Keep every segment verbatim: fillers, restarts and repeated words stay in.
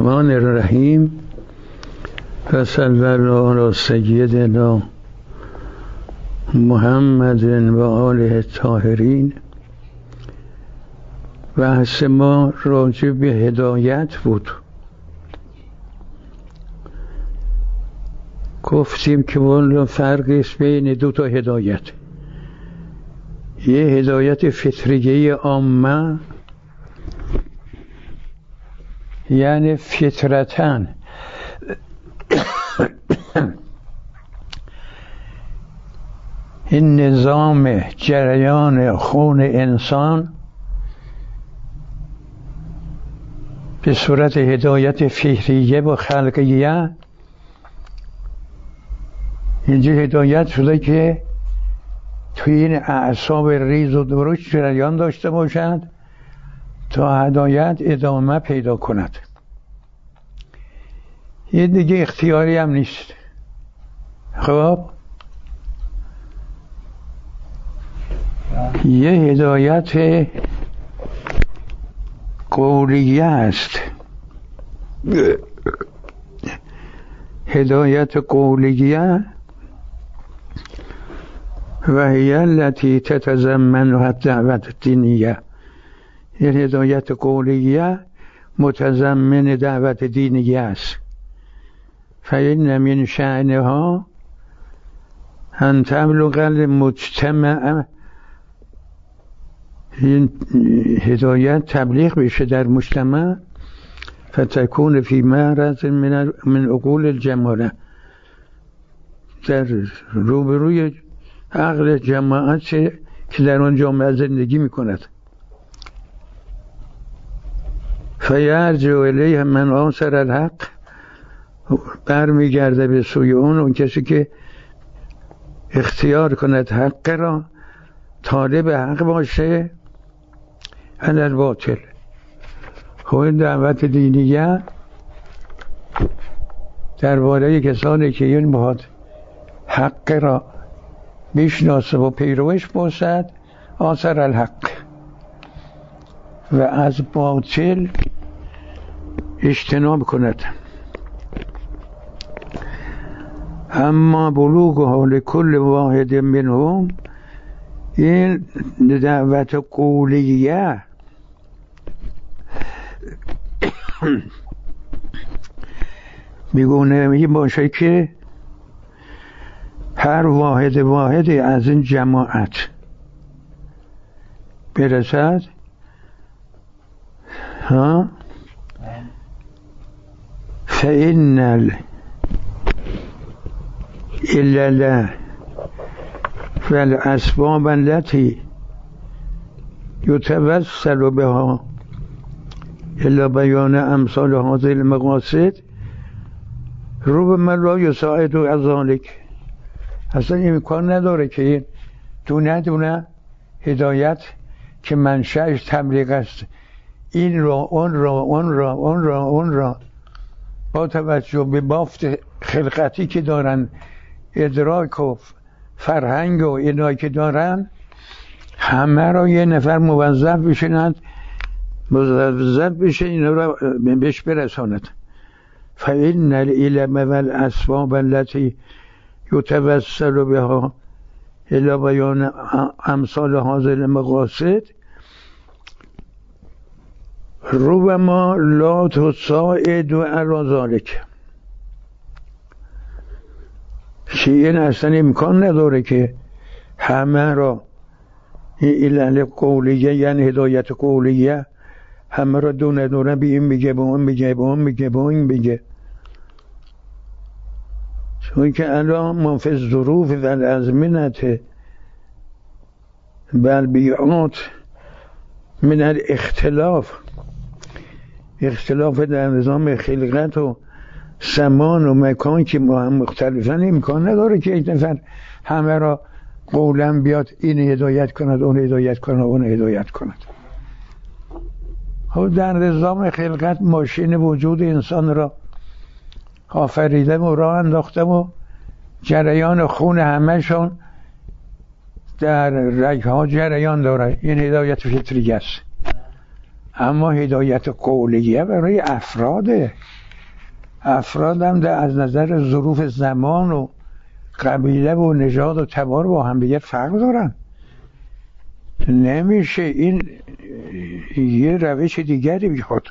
الرحمن الرحیم و صلی الله علی سیدنا محمد و آله الطاهرین. بحث ما راجع به هدایت بود. گفتیم که والا فرقی است بین دو تا هدایت، یه هدایت فطریه عامه، یعنی فطرتاً این نظام جریان خون انسان به صورت هدایت فطریه و خلقیه اینجا هدایت شده که توی این اعصاب ریز و درشت جریان داشته باشد تا هدایت ادامه پیدا کند. یه دیگه اختیاری هم نیست. خب یه هدایت قولیه است. هدایت قولیه و هی التي تتضمن الدعوت الدینیه. این هدایت قولیه متضمن دعوت دینیه است. فإن من شأنها أن تبلغ المجتمع، این هدایت تبلیغ بشه در مجتمع، فتكون في معرض من من عقول الجماعه، در روبروی عقل جماعت که در آن جامعه زندگی میکند. فیرجع الیه من آثر الحق، برمیگرده به سوی اون اون کسی که اختیار کند حق را، طالب حق باشه، علی الباطل. خب این دعوت دینیه درباره کسانی که این بخواد حق را میشناسه و پیروش باشد، آثر الحق، و از باطل اجتناب کند. اما بلوغ لکل واحد منهم، این دعوت قولیه میگونه می باشه که هر واحد واحد از این جماعت برسد، ها فإن العلل والأسباب التي يتوسل بها إلى بيان أمثال هذه المقاصد ربما لا يساعد على ذلك. اصلا امکان نداره که دونه دونه هدایت که منشأش تبلیغ است، این را اون را اون را اون را اون را با توجه به بافت خلقتی که دارن، ادراک و فرهنگ و اینایی که دارن، همه را یه نفر موظف بشنند موظف بشه اینا را بهش برساند. فإن العلم والأسباب التي يتوسل بها إلى بيان أمثال هذه المقاصد ربما لا تساعد على ذلك. این اصلا امکان نداره که همه را این علل قولیه، یعنی هدایت قولیه، همه را دونه دونه به این میگه، به اون میگه، به اون میگه، به اون میگه. چون که الان ما فی الظروف و الازمنه والبیعات من الاختلاف، اختلاف در نظام خلقت و زمان و مکان که ما هم مختلفن، امکان نداره که یک نفر همه را قولا بیاد این هدایت کند، اون هدایت کند، اون هدایت کند. خب در نظام خلقت ماشین وجود انسان را آفریده و راه انداخته و جریان خون همهشون در رگها جریان داره. این هدایت فطری است. اما هدایت قولیه برای افراده. افراد هم از نظر ظروف زمان و قبیله و نژاد و تبار با هم دیگر فرق دارن. نمیشه، این یه روش دیگری بیخود.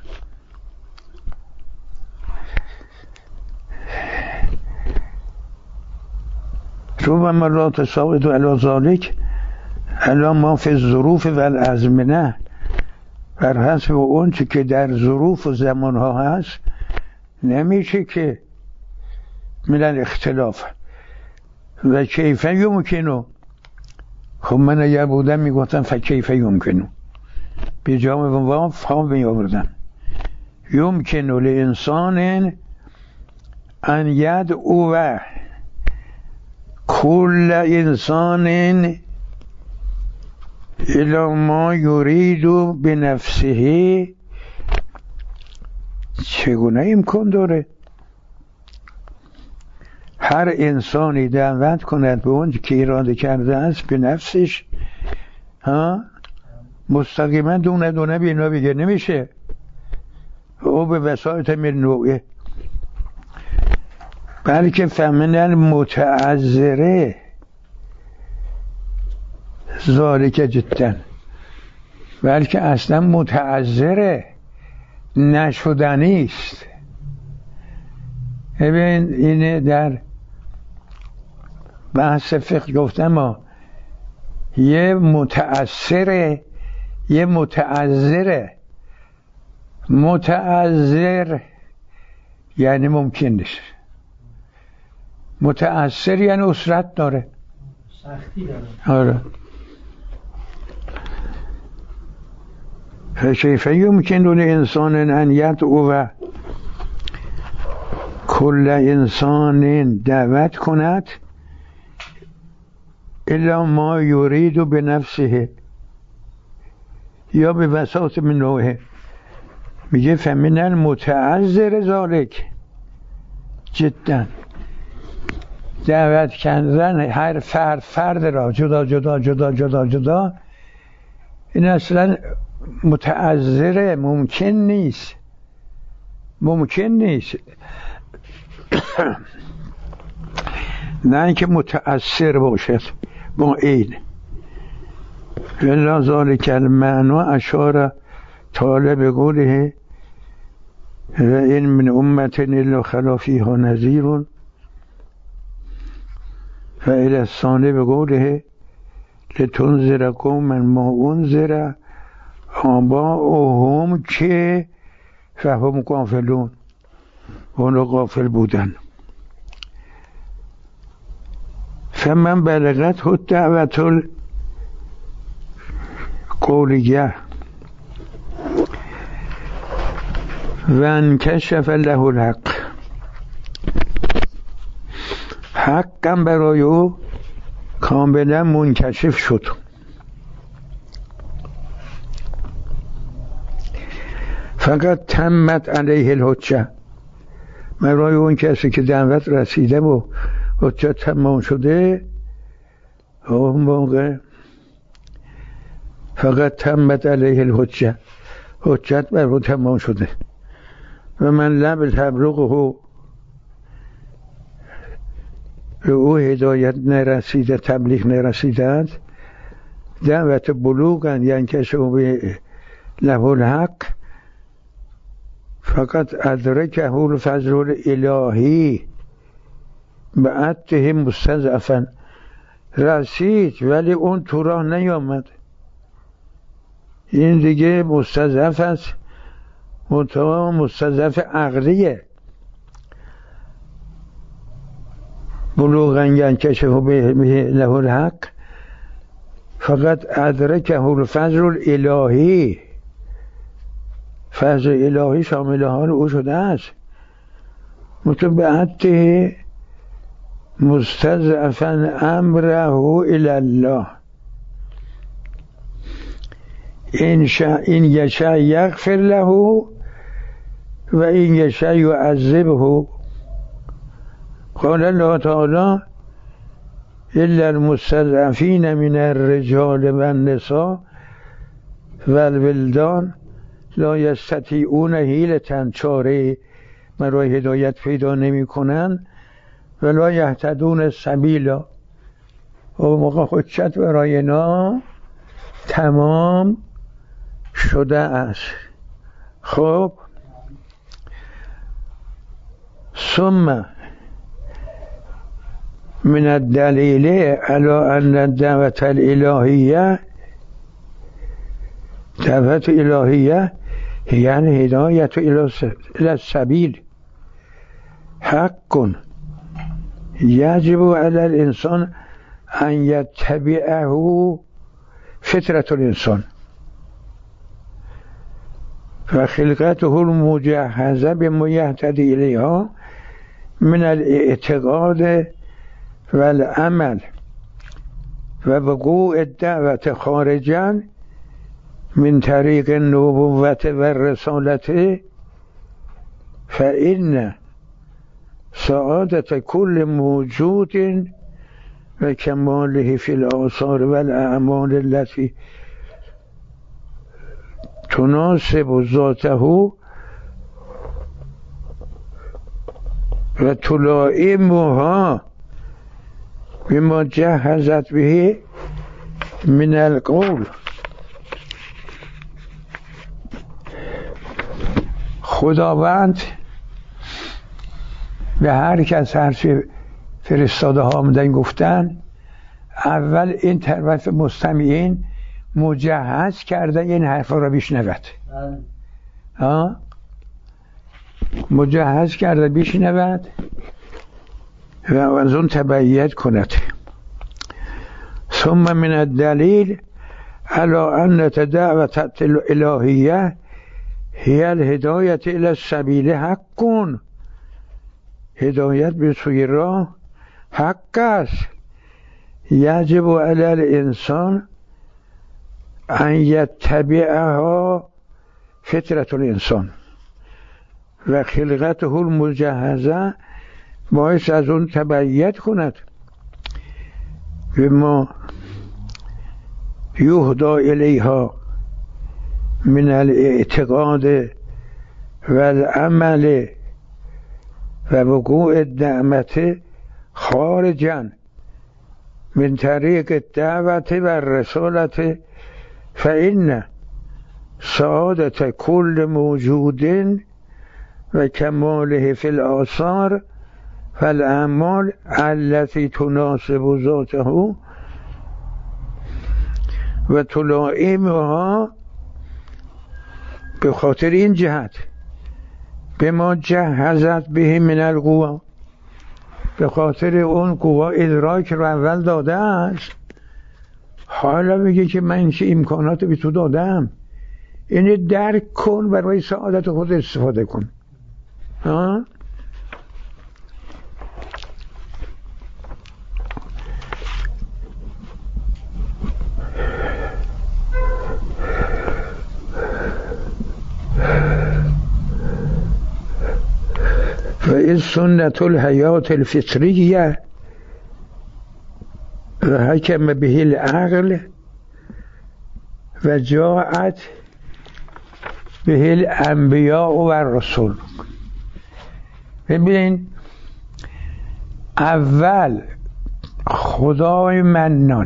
ربما لا تساعد علی ذلک علی ما فی الظروف و الازمنه، بر حسب اون چی که در ظروف و زمان ها هست نمیشه که من الاختلاف و کیفه یمکنو. خب من اگر بودم میگفتم فکیفه یمکنو، به جام و فهم می آوردم. یمکنو لانسان ان یدعو کل انسان الی ما یرید بنفسه. چگونه امکان داره هر انسانی دعوت کند به اون که اراده کرده است به نفسش؟ ها مستقیما دونه دونه بینا بگه نمیشه. او به وسایط من نوعه، بلکه فمن المتعذره ذالک جدا، بلکه اصلا متعذره، نشدنی است. ببین اینه در بحث فقه گفتم ما یه متأثره یه متعذره. متعذر یعنی ممکن نیست، متأثر یعنی اسرت داره، سختی داره. آره. کیف یمکن لانسان ان یدعو کل انسان دعوت کند الا ما یرید بنفسه یا به وساط من نوعه. میگه فمن المتعذر ذالک جدا، دعوت کردن هر فرد فرد را جدا جدا جدا جدا جدا این اصلا متعذره، ممکن نیست، ممکن نیست. نه اینکه متأثر باشد با این. الا ذالک المعنی اشار تعالی به قوله و این من امت الا خلا فیها نذیر و الی الثانی به قوله لتنذر قوما ما انذر آباؤهم که فهم غافلون، اونا غافل بودن. فمن بلغته الدعوة القولیه و انکشف له الحق، حقم برای او کاملا منکشف شد. فقط تمت علیه الحجه، برای اون کسی که دعوت رسیده و حجت تمام شده اون موقع فقط تمت علیه الحجه، حجت بر او تمام شده. و من لم تبلغه، به او هدایت نرسیده، تبلیغ نرسیدند، دعوت بلوغن یعنی کسی به له الحق، فقط ادرکه الفضل الالهی بعته مستضعفا، رسید ولی اون تو راه نیامد. این دیگه مستضعف است، منتها مستضعف عقلیه. بلوغن ینکشف به له الحق فقط ادرکه الفضل الالهی، فضل الهی شامل حال او شده است. متبعته مستضعفا امره الی الله، این شاء این یشاء یغفر له و این یشاء یعذبه. قال الله تعالی الا المستضعفین من الرجال و النساء و الولدان لا یستطیعون حیلة چاره برای هدایت پیدا نمی کنند ولا یهتدون سبیلا و موقع حجت برای اینا تمام شده است. خب ثم من الدلیل على ان الدعوة الالهیه دعوت الهیه یعنی هدایت الى السبیل حق یجب علی الانسان ان یتبعه فطرة الانسان و خلقته المجهزه بما یهتدی الیها من الاعتقاد والعمل و وقوع الدعوة خارجا من طریق النبوة والرسالة فإن سعادة كل موجود و کماله فی الآثار والأعمال التي تناسب ذاته و تلائمها بما جهزت به من القول. خداوند به هر کس هرچی فرستاده ها آمدن گفتن اول این طرف مستمعین مجهز کرده این حرفا را بشنود، ها مجهز کرده بشنود و از اون تبعیت کند. ثم من الدلیل على ان دعوة الالهیه هی الهدایت الى السبیل حق، هدایت به سوی راه حق است. یجب علی الانسان ان یتبعها فطرة الانسان و خلقته المجهزه باعث از اون تبعیت کند و ما یهدا الیها من الاعتقاد و العمل و وقوع الدعوة خارجا من طریق الدعوة و الرسالة فإن سعادة كل موجود و کماله فی الآثار فالأعمال التي تناسب ذاته و تلائمها به خاطر این جهت به ما جهزت به من القوا، به خاطر اون قوا ادراک رو اول داده است، حالا میگه که من چه امکانات به تو دادم اینو درک کن برای سعادت خود استفاده کن. ها و این سنت الحیات الفطریه و حکم به العقل و جاءت به الانبیاء و الرسول. ببین اول خدای منان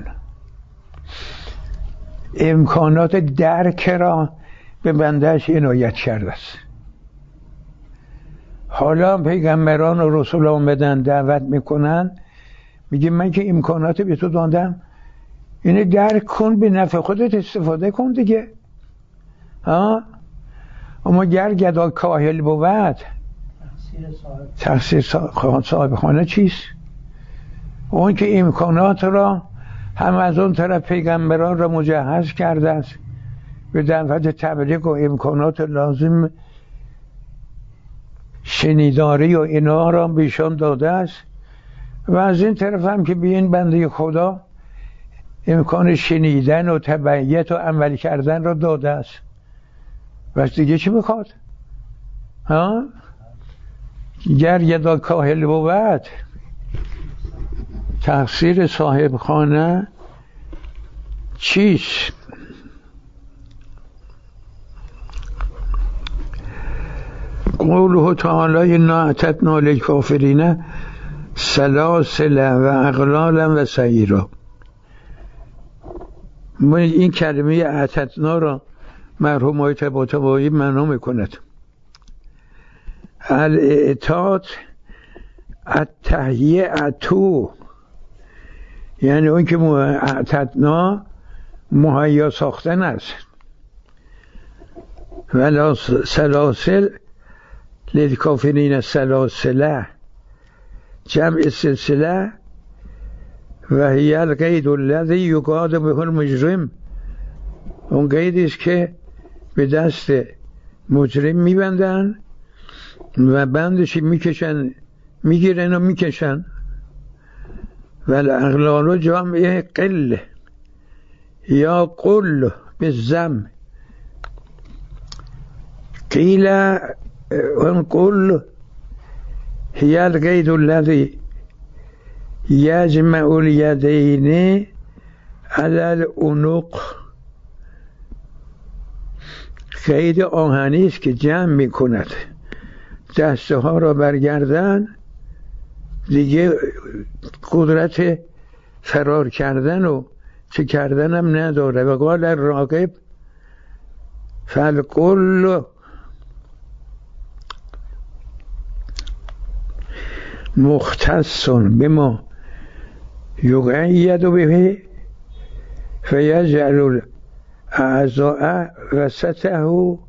امکانات درک را به بندهش عنایت کرده است. حالا پیغمبران و رسول آمدن دعوت میکنن، میگه من که امکانات به تو دادم اینو درک کن، به نفع خودت استفاده کن دیگه. ها اما گر گدا کاهل بود تقصیر صاحب خانه چیست؟ اون که امکانات را هم از اون طرف پیغمبران را مجهز کرده است به دعوت تبلیغ و امکانات لازم شنیداری و اینا را بیشان داده است، و از این طرف هم که به این بنده خدا امکان شنیدن و تبعیت و عمل کردن را داده است. و دیگه چی میخواد؟ ها؟ گر یدا کاهل بود تقصیر صاحب خانه چیست؟ قوله تعالی انا اعتدنا للکافرین سلاسل و اغلالا و سعیرا. این کلمه اعتدنا را مرحوم آقای طباطبایی معنا میکند. الاعتاد التهیئة، یعنی اون که اعتدنا مهیا ساختن است. ولا سلاسل للکافرین سلاسله جمع سلسله و هی القید الذی یقاد به المجرم، اون قیدی است که به دست مجرم میبندن و بندش میکشن، میگیرن و میکشن. ولی اغلال جمع قل یا قل به زم قیل اون قل هی القید الذی یجمع الیدین علی العنق، قید آهنی است که جمع میکند دسته ها را برگردن، دیگه قدرت فرار کردن و چه کردن هم نداره. و قال الراغب فالقل مختص بما یقید به فیجعل الاعضاء وسطه،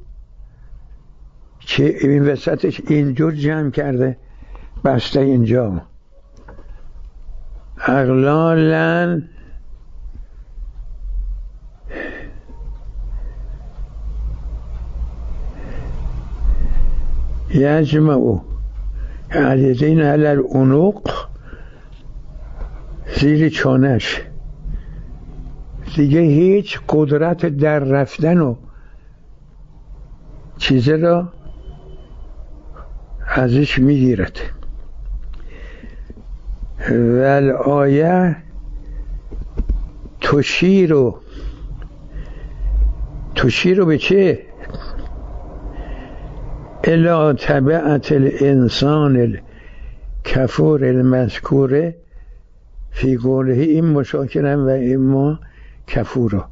که این وسطش اینجور جمع کرده بسته اینجا. اغلالا یجمع علیدین علی العنق، زیر چانش، دیگه هیچ قدرت در رفتن و چیزه را ازش میگیرد. ول آیه تشیر تشیر به چه؟ الا طبیعت الانسان الکفور المذکوره فی قوله این مشاکرا و اما کفورا.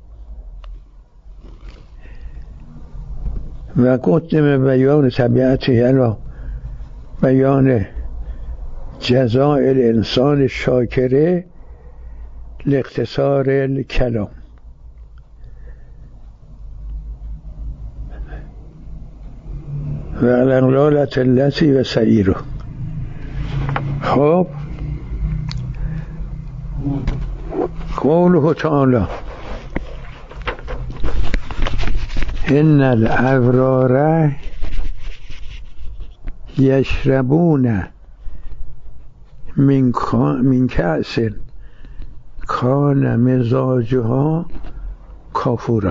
و قدم بیان طبیعت الا بیان جزاء الانسان الشاکره لاختصار الکلام. و الاغلالة التي و سعیره. خب قوله تعالی ان الابرار یشربون من من کأس کان مزاجها کافورا.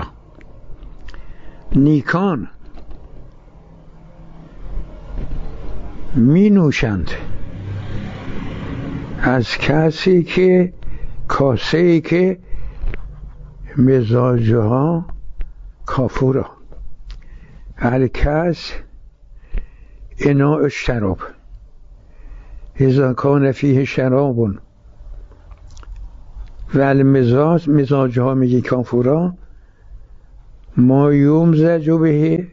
نیکان می نوشند از کسی که کاسه‌ای که مزاجها کافورا. الکاس اناء الشراب اذا کان فیه شراب و المزاج، مزاجها میگه کافورا، ما یمزج به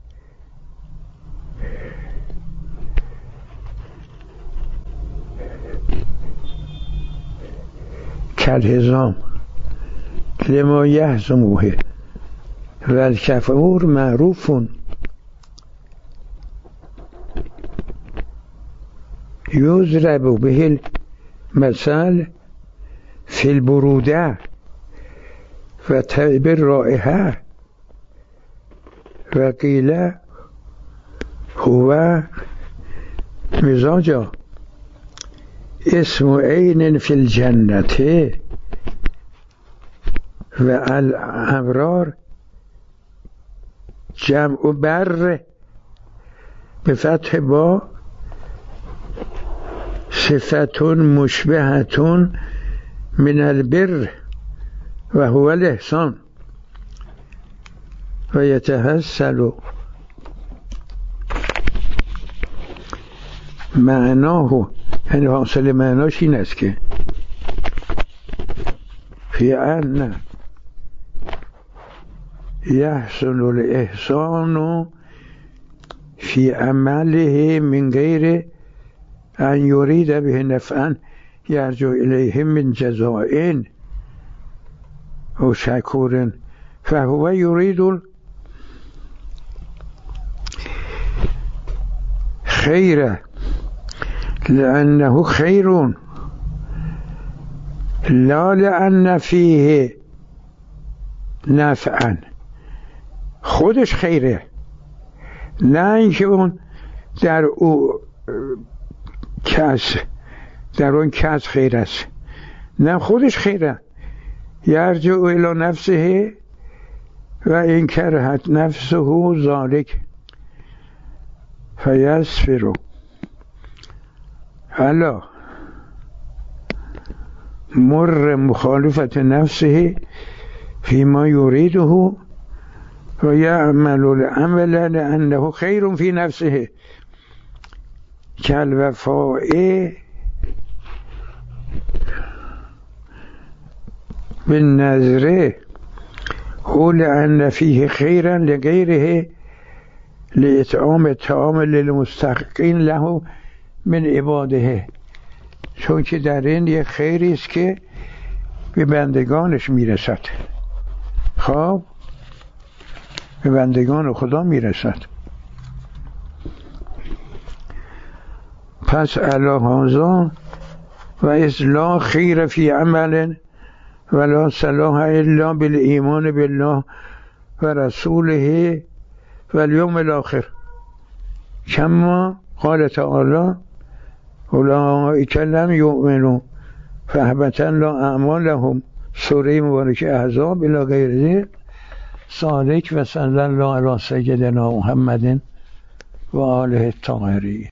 کالهضام لما یهضمه و الکفور معروف یضرب به المثل فی البروده و طیب الرائحه و قیل هو مزاجا اسم عین فی الجنت و الابرار جمع بر به فتح با صفتون مشبهتون من البر و هو الاحسان و یتحصل معناه یعنی حاصل معناش این است که فی ان یحسن الاحسان فی عمله من غیر ان یرید به نفعا یرجع الیه من جزاء او شکور فهو یرید الخیر لأنه خیر لا لأن فیه نفعا. خودش خیره، نه اینکه اون در او کس در اون کس خیر است، نه خودش خیره. یرجع الی نفسه و این کرهت نفسه ذالک فیصفر علی مر مخالفت نفسه فيما يريده ويعمل العمل لأنه خير في نفسه كالوفاء بالنذر هو لأن فيه خيرا لغيره لإطعام الطعام للمستحقين له من عباده، چون که در این یک خیری است که به بندگانش میرسد. خب به بندگان خدا میرسد. پس علی هذا و اصلاح خیر فی عمل ولا صلاح الا بالایمان بالله و رسوله و الیوم الاخر کما قال تعالی اولئک لم یؤمنوا فاحبط الله اعمالهم. سوره مبارکه احزاب الی غیر ذلک سالک و صلی الله علی سیدنا محمد و آله الطاهرین.